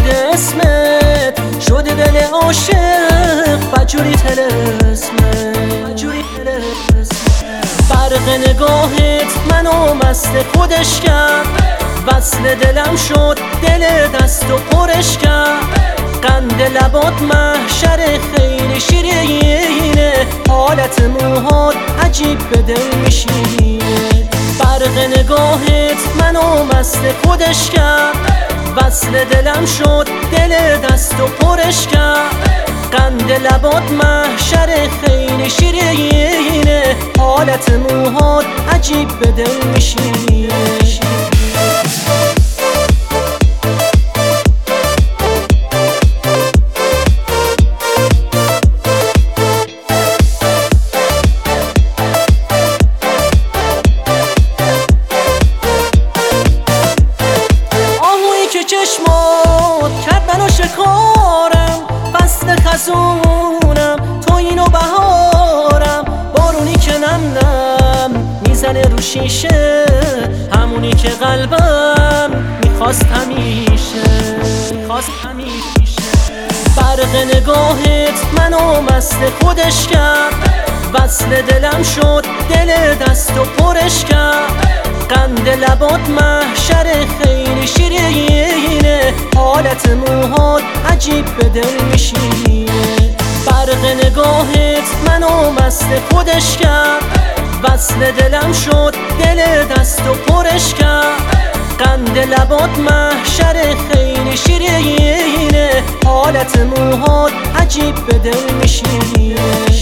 بوده اسمت، شده دل عاشق بجوری طلسمت. برق نگاهت منو مست خودش کرد، وصل دلم شد دل دست و پرش کرد. قند لبات محشر خیلی شیرینه، حالت موهات عجیب به دل میشینه. برق نگاهت منو مست خودش کرد، وصل دلم شد دل دست و پرش کرد. قند لبات محشر خیلی شیرینه، حالت موهات عجیب به دل میشینه. چشمات کرد منو شکارم، فصل خزونم تو اینو بهارم. بارونی که نم نم میزنه رو شیشه، همونی که قلبم میخواست همیشه. برق نگاهت منو مست خودش کرد، وصل دلم شد دل دست و پرش کرد. قند لبات محشر خیلی شیرینه، حالت موهات عجیب به دل میشینه. برق نگاهت منو مست خودش کرد، وصل دلم شد دل دست و پرش کرد. قند لبات محشر خیلی شیرینه، حالت موهات عجیب به دل میشینه.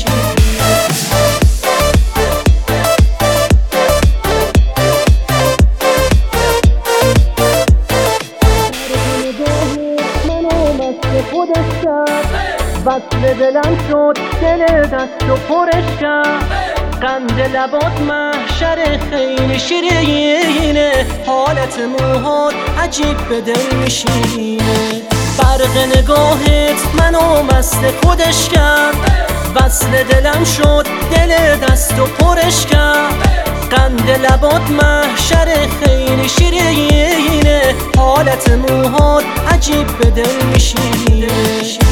خودش کرد، وصل دلم شد دل دست و پرش کرد. قند لبات محشر خیلی شیرینه، حالت موهات عجیب به دل میشینه. برق نگاهت منو مست خودش کرد، وصل دلم شد دل دست و پرش کرد. قند لبات محشر خیلی شیرینه، حالت موهات عجیب به دل میشینه.